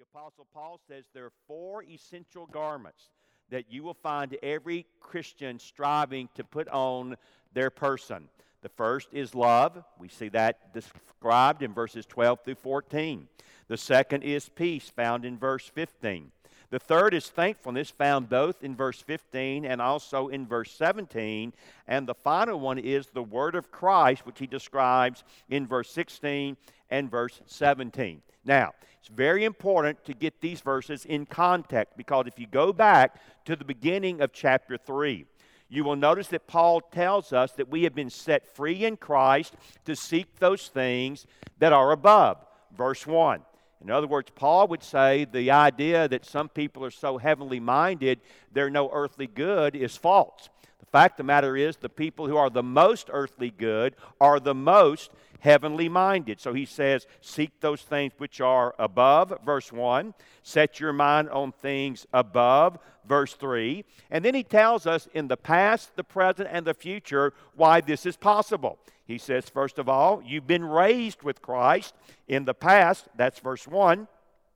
Apostle Paul says there are four essential garments that you will find every Christian striving to put on their person. The first is love. We see that described in verses 12 through 14. The second is peace, found in verse 15. The third is thankfulness, found both in verse 15 and also in verse 17. And the final one is the word of Christ, which he describes in verse 16 and verse 17. Now, it's very important to get these verses in context, because if you go back to the beginning of chapter 3, you will notice that Paul tells us that we have been set free in Christ to seek those things that are above. Verse 1. In other words, Paul would say the idea that some people are so heavenly minded they're no earthly good is false. The fact of the matter is the people who are the most earthly good are the most heavenly minded. So he says, seek those things which are above, verse 1. Set your mind on things above, verse 3. And then he tells us in the past, the present, and the future why this is possible. He says, first of all, you've been raised with Christ in the past, that's verse 1.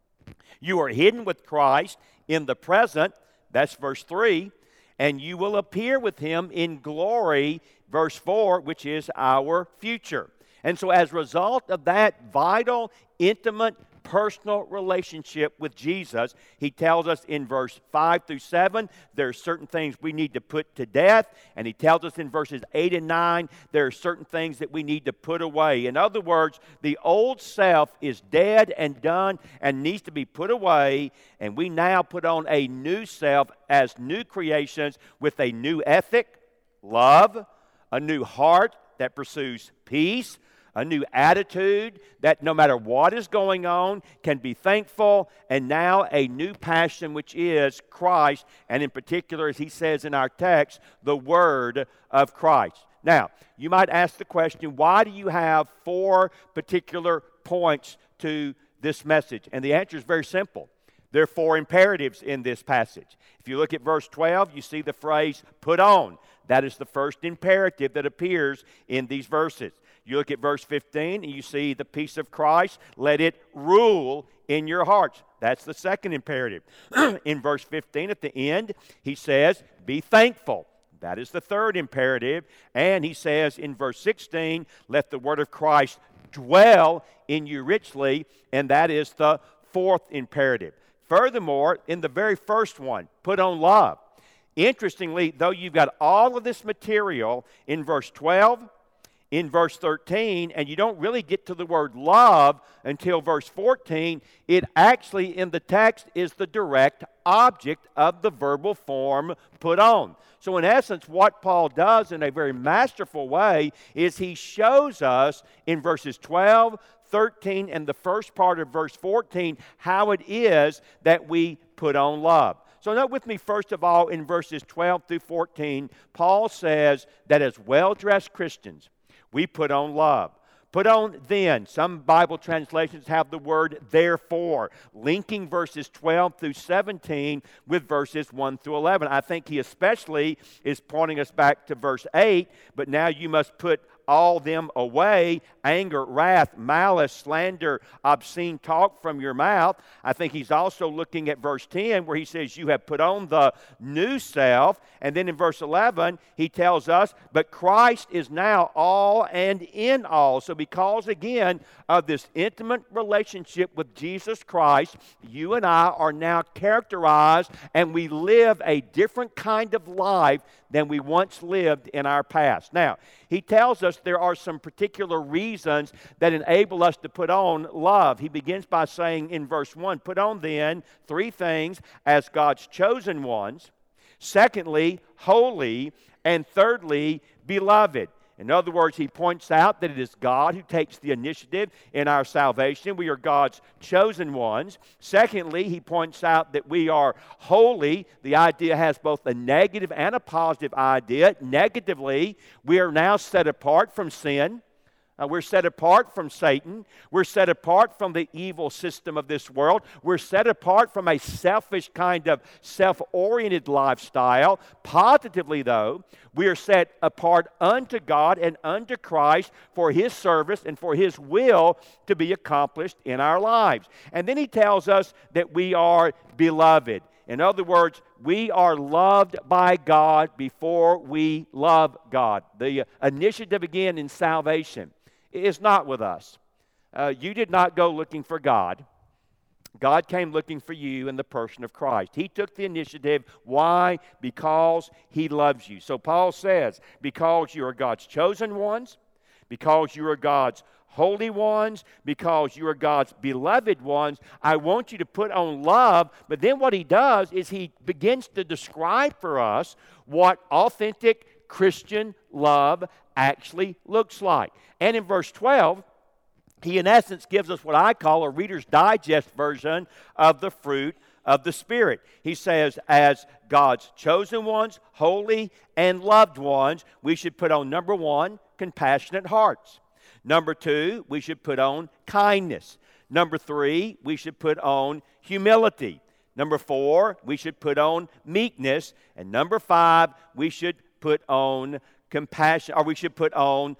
You are hidden with Christ in the present, that's verse 3. And you will appear with him in glory, verse 4, which is our future. And so as a result of that vital, intimate, personal relationship with Jesus, he tells us in verse 5 through 7, there are certain things we need to put to death. And he tells us in verses 8 and 9, there are certain things that we need to put away. In other words, the old self is dead and done and needs to be put away. And we now put on a new self as new creations with a new ethic, love, a new heart that pursues peace, a new attitude that no matter what is going on can be thankful, and now a new passion which is Christ, and in particular, as he says in our text, the Word of Christ. Now, you might ask the question, why do you have four particular points to this message? And the answer is very simple. There are four imperatives in this passage. If you look at verse 12, you see the phrase, put on. That is the first imperative that appears in these verses. You look at verse 15 and you see the peace of Christ. Let it rule in your hearts. That's the second imperative. In verse 15 at the end, he says, be thankful. That is the third imperative. And he says in verse 16, let the word of Christ dwell in you richly. And that is the fourth imperative. Furthermore, in the very first one, put on love. Interestingly, though you've got all of this material in verse 12, in verse 13, and you don't really get to the word love until verse 14, it actually in the text is the direct object of the verbal form put on. So in essence, what Paul does in a very masterful way is he shows us in verses 12, 13, and the first part of verse 14 how it is that we put on love. So note with me, first of all, in verses 12 through 14, Paul says that as well-dressed Christians, we put on love. Put on then. Some Bible translations have the word therefore, linking verses 12 through 17 with verses 1 through 11. I think he especially is pointing us back to verse 8, but now you must put all them away, anger, wrath, malice, slander, obscene talk from your mouth. I think he's also looking at verse 10 where he says you have put on the new self. And then in verse 11 he tells us, but Christ is now all and in all. So because again of this intimate relationship with Jesus Christ, you and I are now characterized and we live a different kind of life than we once lived in our past. Now, he tells us there are some particular reasons that enable us to put on love. He begins by saying in verse 1, put on then three things as God's chosen ones. Secondly, holy. And thirdly, beloved. In other words, he points out that it is God who takes the initiative in our salvation. We are God's chosen ones. Secondly, he points out that we are holy. The idea has both a negative and a positive idea. Negatively, we are now set apart from sin. We're set apart from Satan. We're set apart from the evil system of this world. We're set apart from a selfish kind of self-oriented lifestyle. Positively, though, we are set apart unto God and unto Christ for His service and for His will to be accomplished in our lives. And then he tells us that we are beloved. In other words, we are loved by God before we love God. The initiative again in salvation is not with us. You did not go looking for God. God came looking for you in the person of Christ. He took the initiative. Why? Because He loves you. So Paul says, because you are God's chosen ones, because you are God's holy ones, because you are God's beloved ones, I want you to put on love. But then what he does is he begins to describe for us what authentic Christian love actually looks like. And in verse 12, he in essence gives us what I call a Reader's Digest version of the fruit of the Spirit. He says, as God's chosen ones, holy and loved ones, we should put on, number one, compassionate hearts. Number two, we should put on kindness. Number three, we should put on humility. Number four, we should put on meekness. And number five, we should put on compassion, or we should put on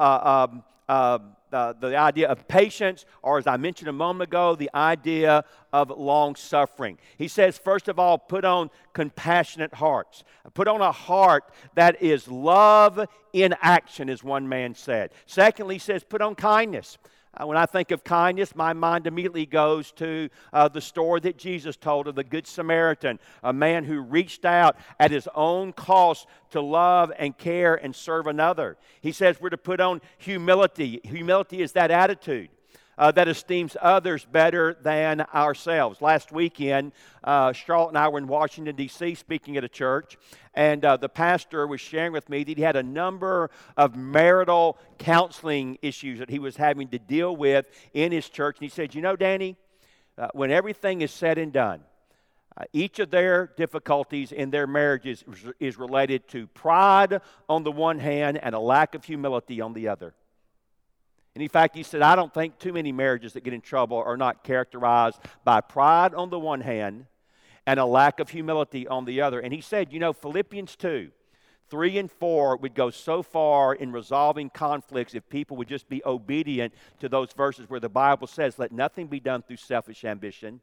the idea of patience, or as I mentioned a moment ago, the idea of long-suffering. He says, first of all, put on compassionate hearts. Put on a heart that is love in action, as one man said. Secondly, he says, put on kindness. When I think of kindness, my mind immediately goes to the story that Jesus told of the Good Samaritan, a man who reached out at his own cost to love and care and serve another. He says we're to put on humility. Humility is that attitude that esteems others better than ourselves. Last weekend, Charlotte and I were in Washington, D.C., speaking at a church, and the pastor was sharing with me that he had a number of marital counseling issues that he was having to deal with in his church. And he said, you know, Danny, when everything is said and done, each of their difficulties in their marriages is related to pride on the one hand and a lack of humility on the other. And in fact, he said, I don't think too many marriages that get in trouble are not characterized by pride on the one hand and a lack of humility on the other. And he said, you know, Philippians 2, 3 and 4 would go so far in resolving conflicts if people would just be obedient to those verses where the Bible says, let nothing be done through selfish ambition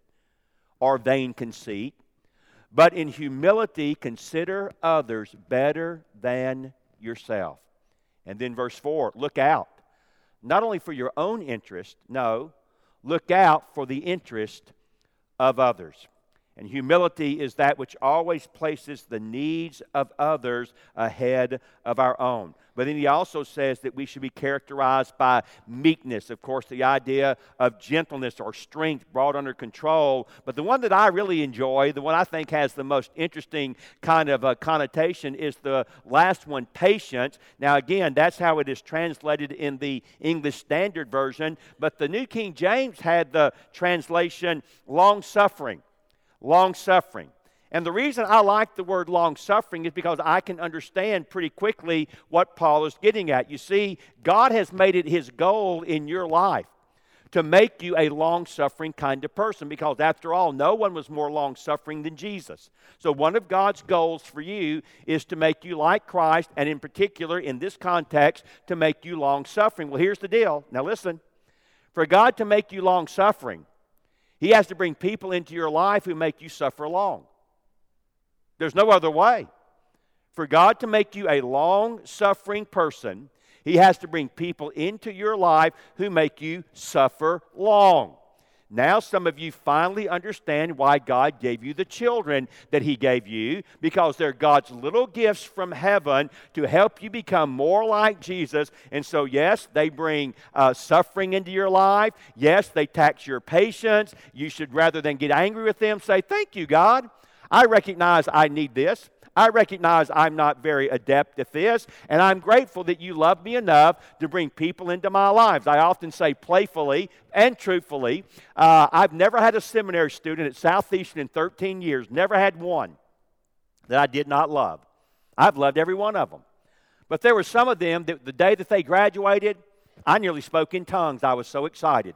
or vain conceit, but in humility consider others better than yourself. And then verse 4, look out. Not only for your own interest, no, look out for the interest of others. And humility is that which always places the needs of others ahead of our own. But then he also says that we should be characterized by meekness. Of course, the idea of gentleness or strength brought under control. But the one that I really enjoy, the one I think has the most interesting kind of connotation is the last one, patience. Now, again, that's how it is translated in the English Standard Version. But the New King James had the translation long-suffering. Long-suffering. And the reason I like the word long-suffering is because I can understand pretty quickly what Paul is getting at. You see, God has made it His goal in your life to make you a long-suffering kind of person, because after all, no one was more long-suffering than Jesus. So one of God's goals for you is to make you like Christ, and in particular, in this context, to make you long-suffering. Well, here's the deal. Now listen. For God to make you long-suffering, He has to bring people into your life who make you suffer long. There's no other way. For God to make you a long-suffering person, He has to bring people into your life who make you suffer long. Now some of you finally understand why God gave you the children that He gave you, because they're God's little gifts from heaven to help you become more like Jesus. And so, yes, they bring suffering into your life. Yes, they tax your patience. You should, rather than get angry with them, say, thank you, God. I recognize I need this. I recognize I'm not very adept at this, and I'm grateful that you love me enough to bring people into my lives. I often say playfully and truthfully, I've never had a seminary student at Southeastern in 13 years, never had one that I did not love. I've loved every one of them. But there were some of them that the day that they graduated, I nearly spoke in tongues. I was so excited.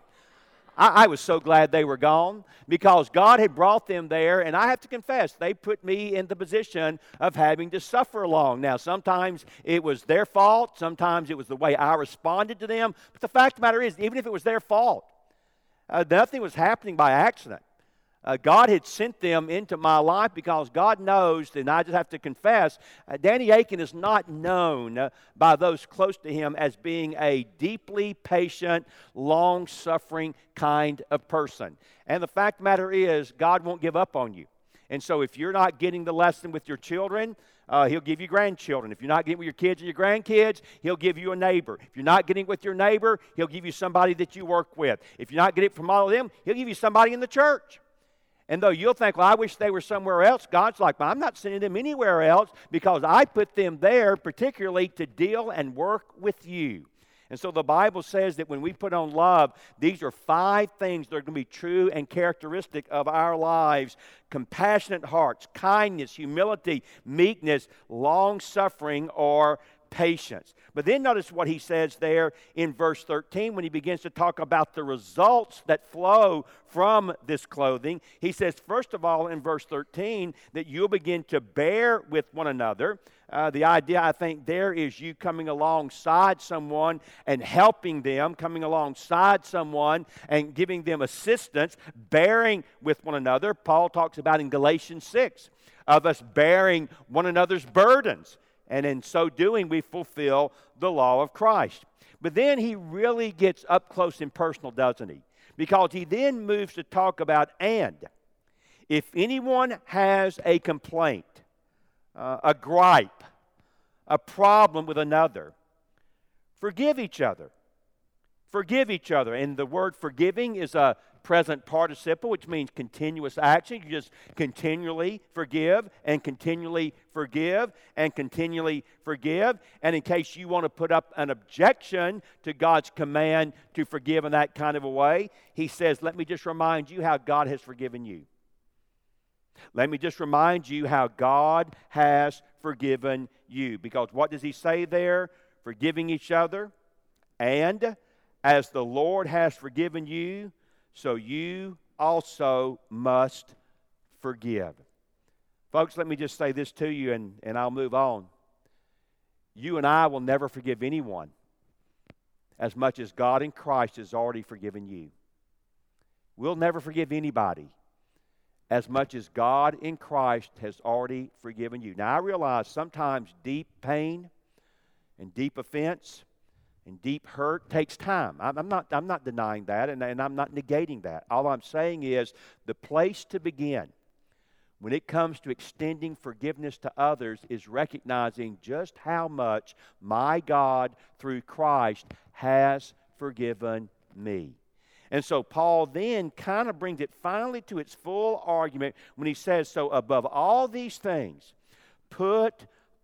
I was so glad they were gone because God had brought them there, and I have to confess, they put me in the position of having to suffer along. Now, sometimes it was their fault. Sometimes it was the way I responded to them. But the fact of the matter is, even if it was their fault, nothing was happening by accident. God had sent them into my life because God knows, and I just have to confess, Danny Akin is not known by those close to him as being a deeply patient, long-suffering kind of person. And the fact of the matter is, God won't give up on you. And so if you're not getting the lesson with your children, He'll give you grandchildren. If you're not getting with your kids and your grandkids, He'll give you a neighbor. If you're not getting with your neighbor, He'll give you somebody that you work with. If you're not getting it from all of them, He'll give you somebody in the church. And though you'll think, well, I wish they were somewhere else, God's like, well, I'm not sending them anywhere else because I put them there particularly to deal and work with you. And so the Bible says that when we put on love, these are 5 things that are going to be true and characteristic of our lives. Compassionate hearts, kindness, humility, meekness, long-suffering, or patience. But then notice what he says there in verse 13 when he begins to talk about the results that flow from this clothing. He says, first of all, in verse 13, that you'll begin to bear with one another. The idea, I think, there is you coming alongside someone and helping them, coming alongside someone and giving them assistance, bearing with one another. Paul talks about in Galatians 6 of us bearing one another's burdens. And in so doing, we fulfill the law of Christ. But then he really gets up close and personal, doesn't he? Because he then moves to talk about, and if anyone has a complaint, a gripe, a problem with another, forgive each other. Forgive each other. And the word forgiving is a present participle, which means continuous action. You just continually forgive and continually forgive and continually forgive. And in case you want to put up an objection to God's command to forgive in that kind of a way, he says, let me just remind you how God has forgiven you. Let me just remind you how God has forgiven you. Because what does he say there? Forgiving each other. And as the Lord has forgiven you, so you also must forgive. Folks, let me just say this to you, and I'll move on. You and I will never forgive anyone as much as God in Christ has already forgiven you. We'll never forgive anybody as much as God in Christ has already forgiven you. Now, I realize sometimes deep pain and deep offense and deep hurt takes time. I'm not denying that, and I'm not negating that. All I'm saying is the place to begin when it comes to extending forgiveness to others is recognizing just how much my God, through Christ, has forgiven me. And so Paul then kind of brings it finally to its full argument when he says, so above all these things, put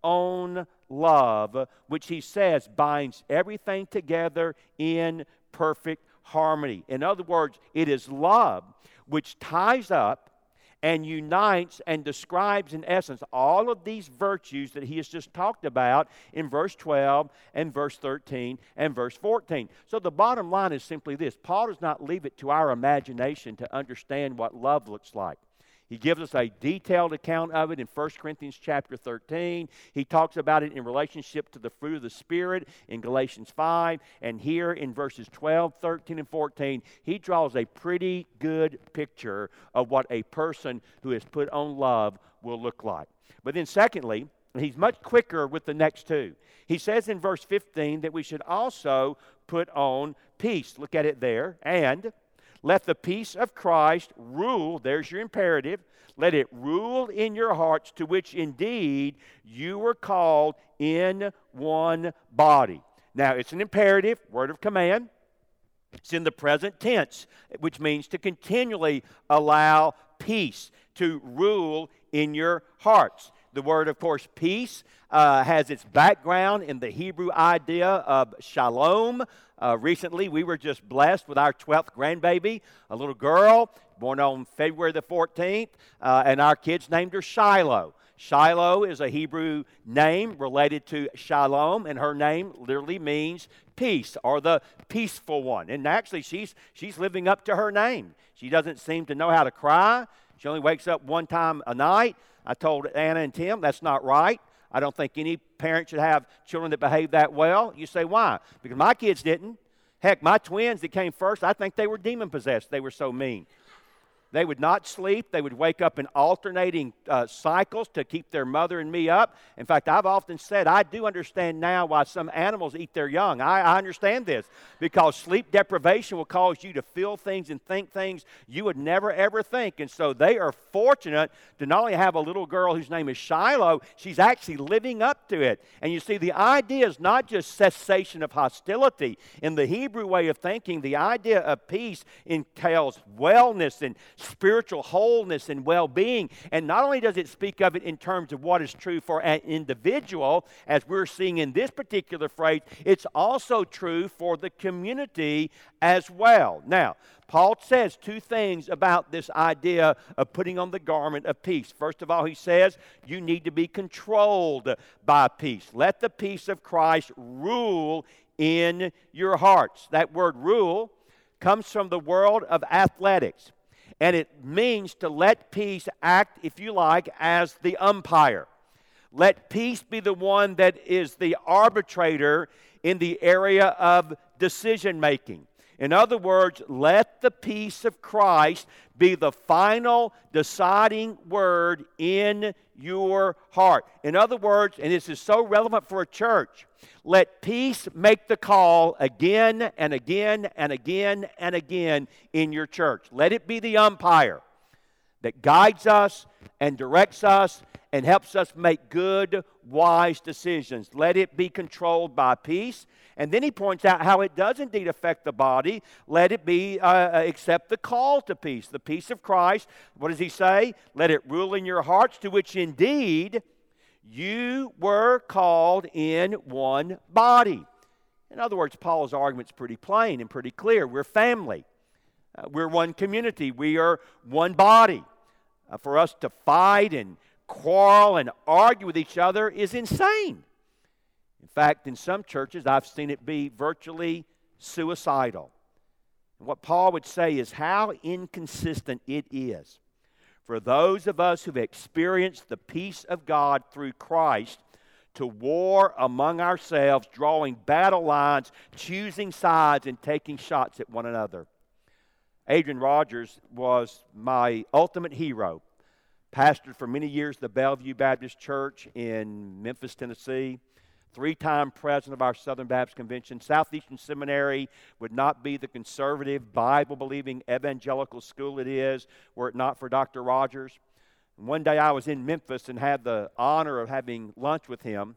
on love, which he says binds everything together in perfect harmony. In other words, it is love which ties up and unites and describes in essence all of these virtues that he has just talked about in verse 12 and verse 13 and verse 14. So the bottom line is simply this. Paul does not leave it to our imagination to understand what love looks like. He gives us a detailed account of it in 1 Corinthians chapter 13. He talks about it in relationship to the fruit of the Spirit in Galatians 5. And here in verses 12, 13, and 14, he draws a pretty good picture of what a person who has put on love will look like. But then secondly, he's much quicker with the next two. He says in verse 15 that we should also put on peace. Look at it there. And let the peace of Christ rule, there's your imperative, let it rule in your hearts, to which indeed you were called in one body. Now, it's an imperative, word of command. It's in the present tense, which means to continually allow peace to rule in your hearts. The word, of course, peace has its background in the Hebrew idea of shalom. Recently, we were just blessed with our 12th grandbaby, a little girl born on February the 14th, and our kids named her Shiloh. Shiloh is a Hebrew name related to Shalom, and her name literally means peace, or the peaceful one. And actually, she's living up to her name. She doesn't seem to know how to cry. She only wakes up one time a night. I told Anna and Tim, that's not right. I don't think any parent should have children that behave that well. You say, why? Because my kids didn't. Heck, my twins that came first, I think they were demon-possessed. They were so mean. They would not sleep. They would wake up in alternating cycles to keep their mother and me up. In fact, I've often said, I do understand now why some animals eat their young. I understand this, because sleep deprivation will cause you to feel things and think things you would never, ever think. And so they are fortunate to not only have a little girl whose name is Shiloh, she's actually living up to it. And you see, the idea is not just cessation of hostility. In the Hebrew way of thinking, the idea of peace entails wellness and spiritual wholeness and well-being. And not only does it speak of it in terms of what is true for an individual, as we're seeing in this particular phrase, it's also true for the community as well. Now, Paul says two things about this idea of putting on the garment of peace. First of all, he says you need to be controlled by peace. Let the peace of Christ rule in your hearts. That word rule comes from the world of athletics. And it means to let peace act, if you like, as the umpire. Let peace be the one that is the arbitrator in the area of decision making. In other words, let the peace of Christ be the final deciding word in your heart. In other words, and this is so relevant for a church, let peace make the call again and again and again and again in your church. Let it be the umpire that guides us and directs us and helps us make good, wise decisions. Let it be controlled by peace. And then he points out how it does indeed affect the body. Let it be, accept the call to peace, the peace of Christ. What does he say? Let it rule in your hearts, to which indeed you were called in one body. In other words, Paul's argument's pretty plain and pretty clear. We're family. We're one community. We are one body. For us to fight and quarrel and argue with each other is insane. In fact, in some churches, I've seen it be virtually suicidal. And what Paul would say is how inconsistent it is for those of us who've experienced the peace of God through Christ to war among ourselves, drawing battle lines, choosing sides, and taking shots at one another. Adrian Rogers was my ultimate hero. Pastored for many years the Bellevue Baptist Church in Memphis, Tennessee. 3-time president of our Southern Baptist Convention. Southeastern Seminary would not be the conservative, Bible-believing evangelical school it is were it not for Dr. Rogers. And one day I was in Memphis and had the honor of having lunch with him.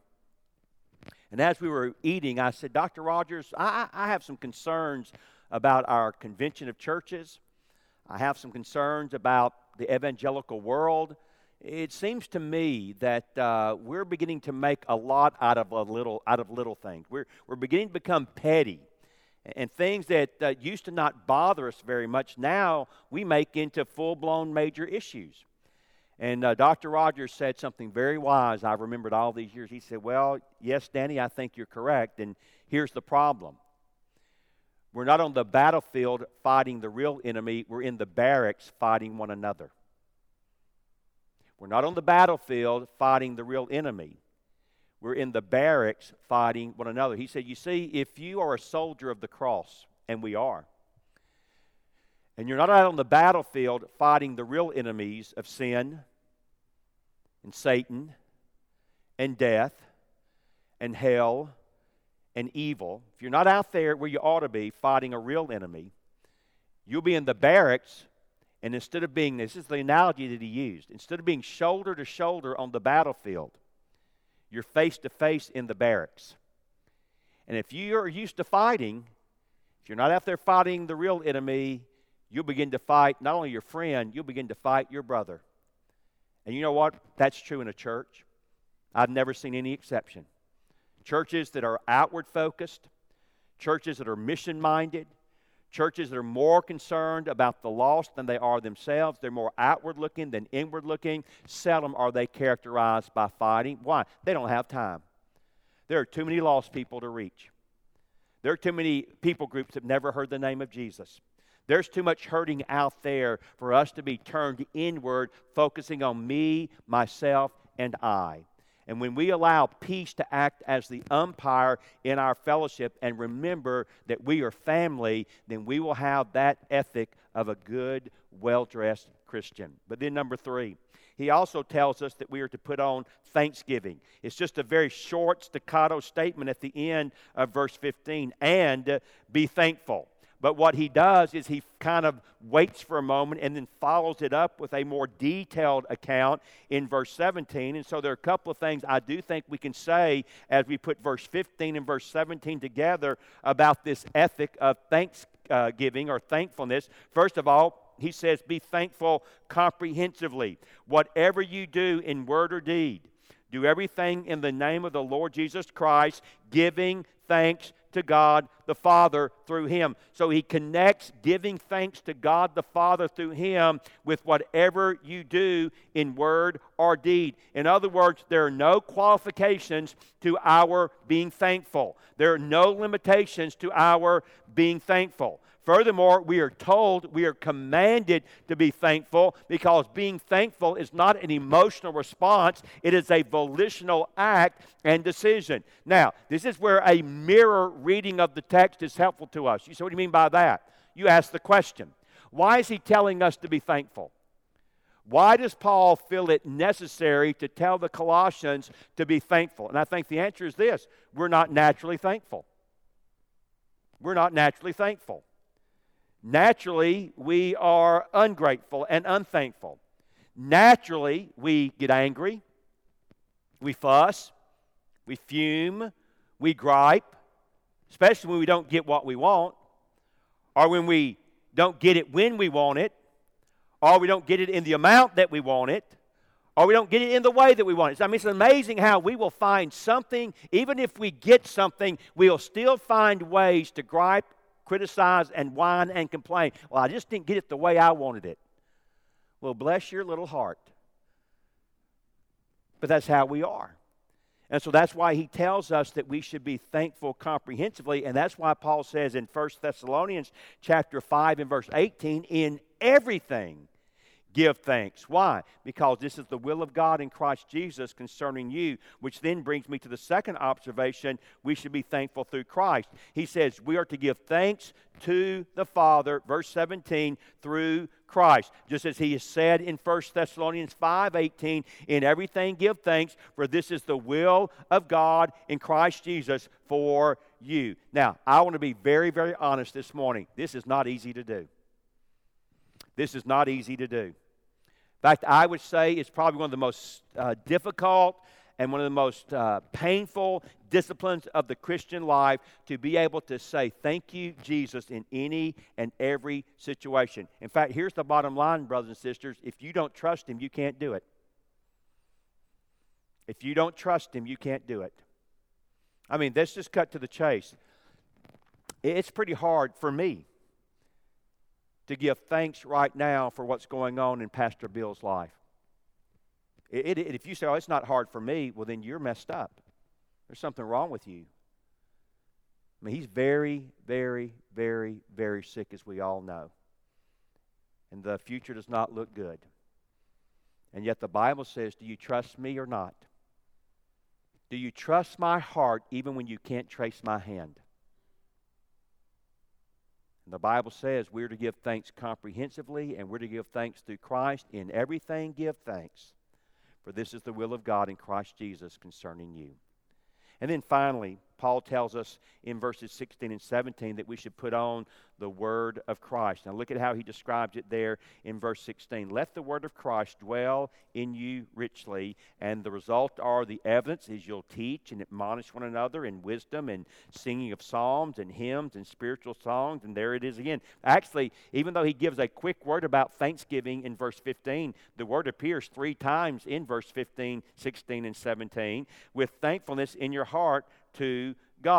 And as we were eating, I said, Dr. Rogers, I have some concerns about our convention of churches. I have some concerns about the evangelical world. It seems to me that we're beginning to make a lot out of little things. We're beginning to become petty, and things that used to not bother us very much now we make into full-blown major issues. And Dr. Rogers said something very wise. I remembered all these years. He said, "Well, yes, Danny, I think you're correct. And here's the problem: we're not on the battlefield fighting the real enemy. We're in the barracks fighting one another." We're not on the battlefield fighting the real enemy. We're in the barracks fighting one another. He said, you see, if you are a soldier of the cross, and we are, and you're not out on the battlefield fighting the real enemies of sin and Satan and death and hell and evil, if you're not out there where you ought to be fighting a real enemy, you'll be in the barracks. And instead of being, this is the analogy that he used, instead of being shoulder to shoulder on the battlefield, you're face to face in the barracks. And if you're used to fighting, if you're not out there fighting the real enemy, you'll begin to fight not only your friend, you'll begin to fight your brother. And you know what? That's true in a church. I've never seen any exception. Churches that are outward focused, churches that are mission minded, Churches that are more concerned about the lost than they are themselves. They're more outward looking than inward looking. Seldom are they characterized by fighting. Why? They don't have time. There are too many lost people to reach. There are too many people groups that have never heard the name of Jesus. There's too much hurting out there for us to be turned inward, focusing on me, myself, and I. And when we allow peace to act as the umpire in our fellowship and remember that we are family, then we will have that ethic of a good, well-dressed Christian. But then number 3, he also tells us that we are to put on thanksgiving. It's just a very short staccato statement at the end of verse 15, and be thankful. But what he does is he kind of waits for a moment and then follows it up with a more detailed account in verse 17. And so there are a couple of things I do think we can say as we put verse 15 and verse 17 together about this ethic of thanksgiving or thankfulness. First of all, he says, be thankful comprehensively. Whatever you do in word or deed, do everything in the name of the Lord Jesus Christ, giving thanks to God the Father through Him. So he connects giving thanks to God the Father through Him with whatever you do in word or deed. In other words, there are no qualifications to our being thankful. There are no limitations to our being thankful. Furthermore, we are told, we are commanded to be thankful because being thankful is not an emotional response. It is a volitional act and decision. Now, this is where a mirror reading of the text is helpful to us. You say, what do you mean by that? You ask the question, why is he telling us to be thankful? Why does Paul feel it necessary to tell the Colossians to be thankful? And I think the answer is this: we're not naturally thankful. We're not naturally thankful. Naturally, we are ungrateful and unthankful. Naturally, we get angry, we fuss, we fume, we gripe, especially when we don't get what we want, or when we don't get it when we want it, or we don't get it in the amount that we want it, or we don't get it in the way that we want it. I mean, it's amazing how we will find something, even if we get something, we'll still find ways to gripe, criticize, and whine and complain. Well, I just didn't get it the way I wanted it. Well, bless your little heart. But that's how we are. And so that's why he tells us that we should be thankful comprehensively. And that's why Paul says in 1 Thessalonians chapter 5 and verse 18, in everything give thanks. Why? Because this is the will of God in Christ Jesus concerning you, which then brings me to the second observation. We should be thankful through Christ. He says we are to give thanks to the Father, verse 17, through Christ. Just as he has said in 1 Thessalonians 5:18, in everything give thanks, for this is the will of God in Christ Jesus for you. Now, I want to be very, very honest this morning. This is not easy to do. This is not easy to do. In fact, I would say it's probably one of the most difficult and one of the most painful disciplines of the Christian life to be able to say, thank you, Jesus, in any and every situation. In fact, here's the bottom line, brothers and sisters. If you don't trust Him, you can't do it. If you don't trust Him, you can't do it. I mean, let's just cut to the chase. It's pretty hard for me to give thanks right now for what's going on in Pastor Bill's life. If you say, oh, it's not hard for me, well, then you're messed up. There's something wrong with you. I mean, he's very, very, very, very sick, as we all know. And the future does not look good. And yet the Bible says, do you trust me or not? Do you trust my heart even when you can't trace my hand? And the Bible says we're to give thanks comprehensively, and we're to give thanks through Christ. In everything give thanks, for this is the will of God in Christ Jesus concerning you. And then finally, Paul tells us in verses 16 and 17 that we should put on the word of Christ. Now look at how he describes it there in verse 16. Let the word of Christ dwell in you richly, and the result are the evidence is you'll teach and admonish one another in wisdom and singing of psalms and hymns and spiritual songs. And there it is again. Actually, even though he gives a quick word about thanksgiving in verse 15, the word appears 3 times in verse 15, 16, and 17, with thankfulness in your heart to God.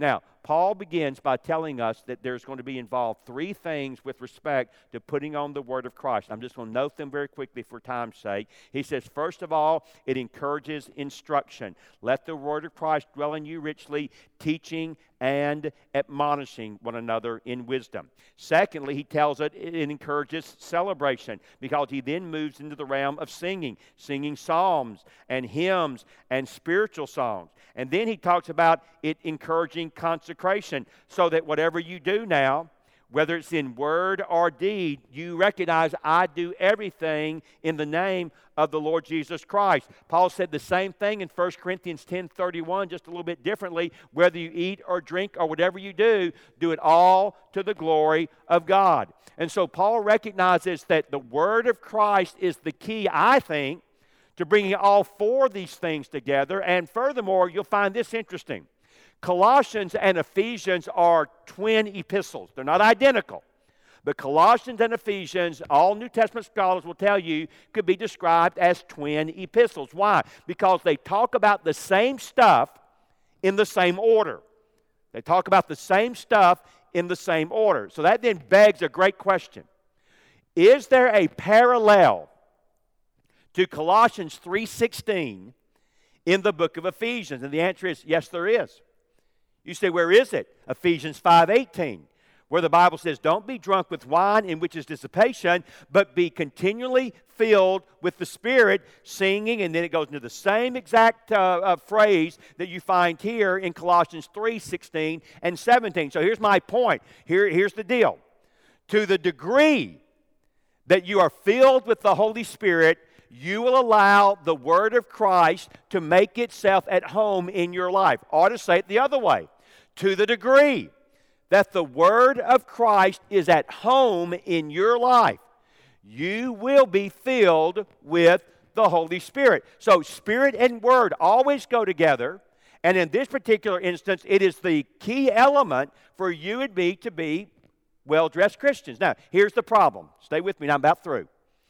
Now, Paul begins by telling us that there's going to be involved three things with respect to putting on the Word of Christ. I'm just going to note them very quickly for time's sake. He says, first of all, it encourages instruction. Let the Word of Christ dwell in you richly, teaching and admonishing one another in wisdom. Secondly, he tells it encourages celebration, because he then moves into the realm of singing psalms and hymns and spiritual songs. And then he talks about it encouraging consecration, so that whatever you do now, whether it's in word or deed, you recognize I do everything in the name of the Lord Jesus Christ. Paul said the same thing in 1 Corinthians 10:31, just a little bit differently. Whether you eat or drink or whatever you do it all to the glory of God. And so Paul recognizes that the Word of Christ is the key, I think, to bringing all four of these things together. And furthermore, you'll find this interesting. Colossians and Ephesians are twin epistles. They're not identical. But Colossians and Ephesians, all New Testament scholars will tell you, could be described as twin epistles. Why? Because they talk about the same stuff in the same order. They talk about the same stuff in the same order. So that then begs a great question. Is there a parallel to Colossians 3:16 in the book of Ephesians? And the answer is yes, there is. You say, where is it? Ephesians 5:18, where the Bible says, don't be drunk with wine, in which is dissipation, but be continually filled with the Spirit, singing. And then it goes into the same exact phrase that you find here in Colossians 3:16 and 17. So here's my point. Here's the deal. To the degree that you are filled with the Holy Spirit, you will allow the Word of Christ to make itself at home in your life. Or to say it the other way, to the degree that the Word of Christ is at home in your life, you will be filled with the Holy Spirit. So Spirit and Word always go together, and in this particular instance, it is the key element for you and me to be well-dressed Christians. Now, here's the problem. Stay with me, now I'm about through.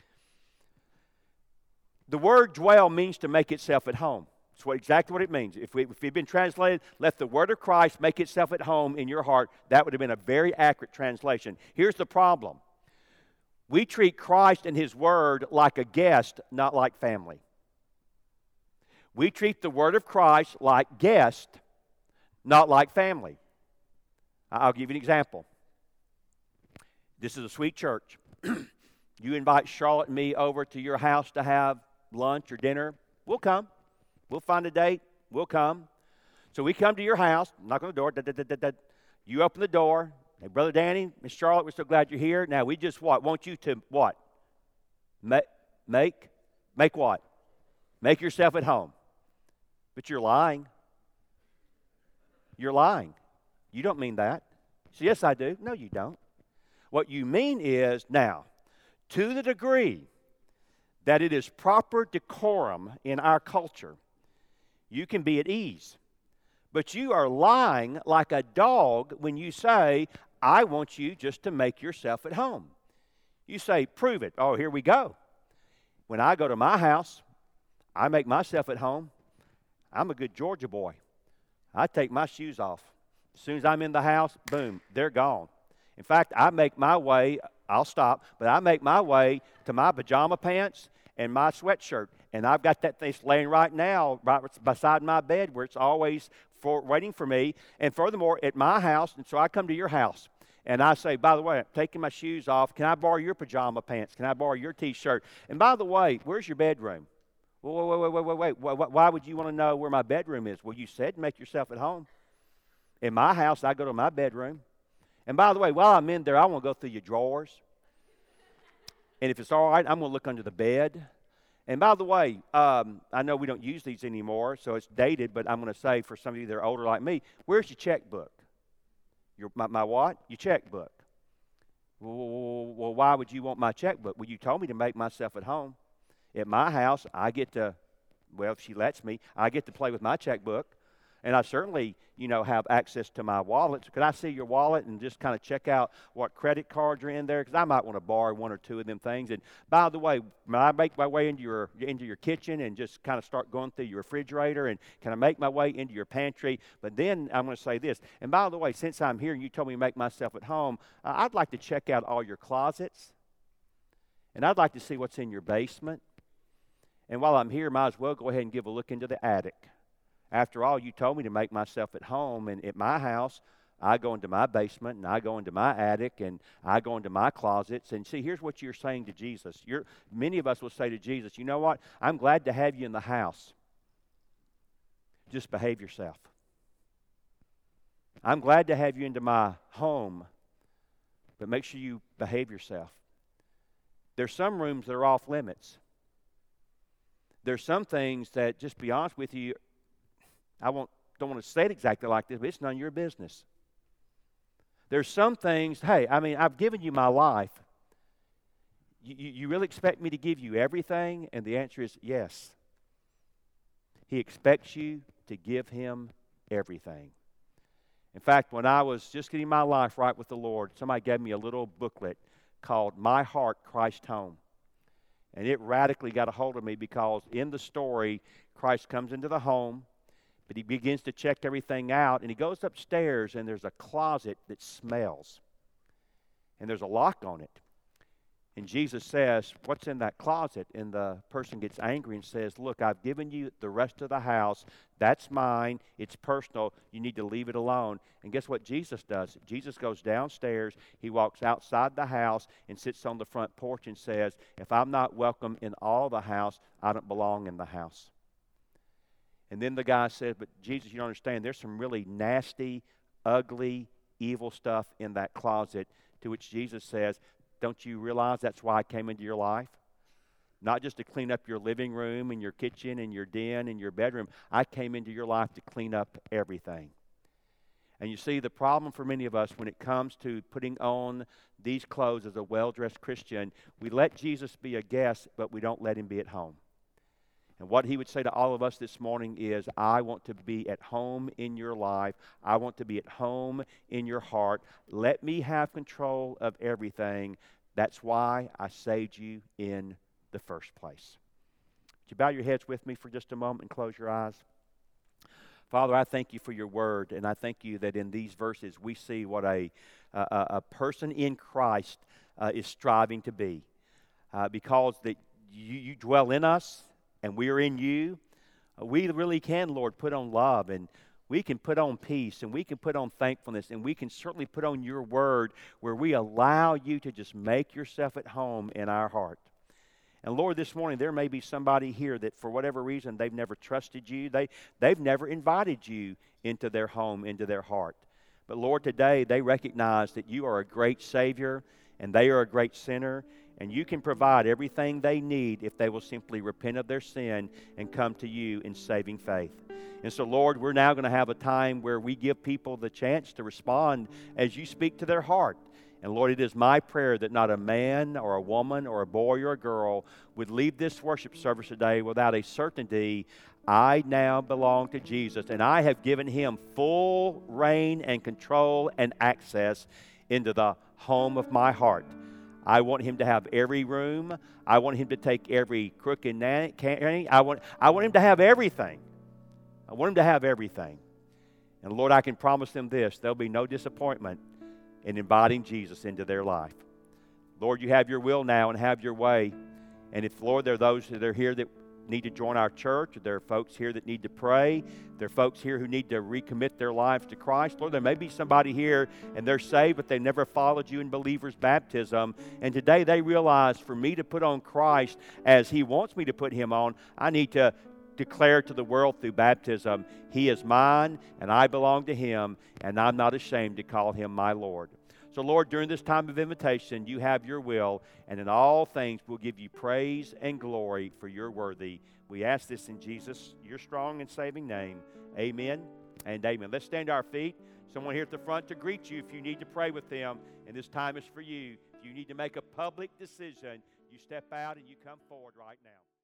The word dwell means to make itself at home. That's exactly what it means. If we've been translated, let the word of Christ make itself at home in your heart, that would have been a very accurate translation. Here's the problem. We treat Christ and His Word like a guest, not like family. We treat the Word of Christ like guest, not like family. I'll give you an example. This is a sweet church. You invite Charlotte and me over to your house to have lunch or dinner, we'll come. We'll find a date. We'll come. So we come to your house, knock on the door. You open the door. Hey, Brother Danny, Miss Charlotte, we're so glad you're here. Now, we just what? Want you to what? Make what? Make yourself at home. But you're lying. You're lying. You don't mean that. So, yes, I do. No, you don't. What you mean is, now, to the degree that it is proper decorum in our culture, you can be at ease. But you are lying like a dog when you say, I want you just to make yourself at home. You say, prove it. Oh, here we go. When I go to my house, I make myself at home. I'm a good Georgia boy. I take my shoes off. As soon as I'm in the house, boom, they're gone. In fact, I make my way, I'll stop, but I make my way to my pajama pants and my sweatshirt. And I've got that thing laying right now right beside my bed where it's always waiting for me. And furthermore, at my house, and so I come to your house, and I say, by the way, I'm taking my shoes off. Can I borrow your pajama pants? Can I borrow your T-shirt? And by the way, where's your bedroom? Wait. Why would you want to know where my bedroom is? Well, you said make yourself at home. In my house, I go to my bedroom. And by the way, while I'm in there, I want to go through your drawers. And if it's all right, I'm going to look under the bed. And by the way, I know we don't use these anymore, so it's dated, but I'm going to say for some of you that are older like me, where's your checkbook? My what? Your checkbook. Well, why would you want my checkbook? Well, you told me to make myself at home. At my house, I get to, well, if she lets me, I get to play with my checkbook. And I certainly, have access to my wallet. So could I see your wallet and just kind of check out what credit cards are in there? Because I might want to borrow one or two of them things. And by the way, when I make my way into your kitchen and just kind of start going through your refrigerator, and can I make my way into your pantry? But then I'm going to say this. And by the way, since I'm here and you told me to make myself at home, I'd like to check out all your closets. And I'd like to see what's in your basement. And while I'm here, might as well go ahead and give a look into the attic. After all, you told me to make myself at home, and at my house, I go into my basement, and I go into my attic, and I go into my closets. And see, here's what you're saying to Jesus. Many of us will say to Jesus, you know what? I'm glad to have you in the house. Just behave yourself. I'm glad to have you into my home, but make sure you behave yourself. There's some rooms that are off limits. There's some things that, just be honest with you, don't want to say it exactly like this, but it's none of your business. There's some things, I've given you my life. You really expect me to give you everything? And the answer is yes. He expects you to give him everything. In fact, when I was just getting my life right with the Lord, somebody gave me a little booklet called My Heart, Christ Home. And it radically got a hold of me because in the story, Christ comes into the home, but he begins to check everything out, and he goes upstairs, and there's a closet that smells. And there's a lock on it. And Jesus says, what's in that closet? And the person gets angry and says, look, I've given you the rest of the house. That's mine. It's personal. You need to leave it alone. And guess what Jesus does? Jesus goes downstairs. He walks outside the house and sits on the front porch and says, if I'm not welcome in all the house, I don't belong in the house. And then the guy said, but Jesus, you don't understand. There's some really nasty, ugly, evil stuff in that closet. To which Jesus says, don't you realize that's why I came into your life? Not just to clean up your living room and your kitchen and your den and your bedroom. I came into your life to clean up everything. And you see, the problem for many of us when it comes to putting on these clothes as a well-dressed Christian, we let Jesus be a guest, but we don't let him be at home. And what he would say to all of us this morning is, I want to be at home in your life. I want to be at home in your heart. Let me have control of everything. That's why I saved you in the first place. Would you bow your heads with me for just a moment and close your eyes? Father, I thank you for your word, and I thank you that in these verses we see what a person in Christ is striving to be. Because that you dwell in us, and we are in you, we really can, Lord, put on love, and we can put on peace, and we can put on thankfulness, and we can certainly put on your word where we allow you to just make yourself at home in our heart. And Lord, this morning there may be somebody here that for whatever reason they've never trusted you. They've never invited you into their home, into their heart. But Lord, today they recognize that you are a great Savior and they are a great sinner. And you can provide everything they need if they will simply repent of their sin and come to you in saving faith. And so, Lord, we're now going to have a time where we give people the chance to respond as you speak to their heart. And Lord, it is my prayer that not a man or a woman or a boy or a girl would leave this worship service today without a certainty, I now belong to Jesus, and I have given him full reign and control and access into the home of my heart. I want him to have every room. I want him to take every crook and cranny. I want him to have everything. I want him to have everything. And Lord, I can promise them this. There'll be no disappointment in inviting Jesus into their life. Lord, you have your will now and have your way. And if, Lord, there are those that are here that need to join our church, there are folks here that need to pray, there are folks here who need to recommit their lives to Christ. Lord, there may be somebody here and they're saved, but they never followed you in believer's baptism. And today they realize for me to put on Christ as he wants me to put him on, I need to declare to the world through baptism, he is mine and I belong to him, and I'm not ashamed to call him my Lord. So, Lord, during this time of invitation, you have your will, and in all things we'll give you praise and glory, for you're worthy. We ask this in Jesus, your strong and saving name. Amen and amen. Let's stand to our feet. Someone here at the front to greet you if you need to pray with them, and this time is for you. If you need to make a public decision, you step out and you come forward right now.